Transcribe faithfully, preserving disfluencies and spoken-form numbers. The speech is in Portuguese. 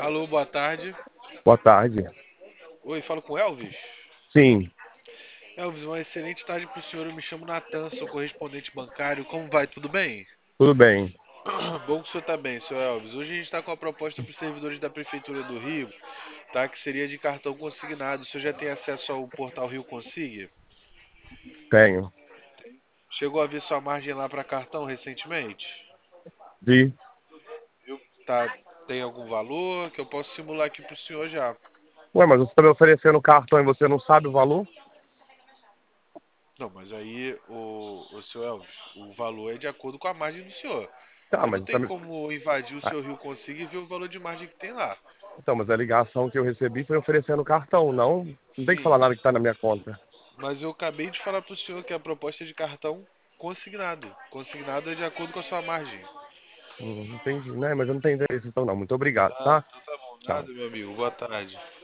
Alô, boa tarde. Boa tarde. Oi, falo com Elvis. Sim, Elvis, uma excelente tarde para o senhor. Eu me chamo Natan, sou correspondente bancário. Como vai? Tudo bem? tudo bem. Bom que o senhor está bem, senhor Elvis. Hoje a gente está com a proposta para os servidores da Prefeitura do Rio, tá? Que seria de cartão consignado. O senhor já tem acesso ao portal Rio Consigne? Tenho. Chegou a ver sua margem lá para cartão recentemente? Vi. Viu? Tá, tem algum valor que eu posso simular aqui para o senhor já? Ué, mas você está me oferecendo cartão e você não sabe o valor? Não, mas aí, o, o senhor Elvis, o valor é de acordo com a margem do senhor. Tá, Aí não mas você tá tem me... como invadir o Ah, seu Rio Consigo e ver o valor de margem que tem lá. então, mas a ligação que eu recebi foi oferecendo cartão, não? Não tem que falar Sim, nada que está na minha conta. mas eu acabei de falar pro senhor que a proposta é de cartão consignado. Consignado é de acordo com a sua margem. Hum, entendi, né? Mas eu não tenho interesse então não. Muito obrigado, Ah, tá? então tá bom. Tchau. Nada, meu amigo. Boa tarde.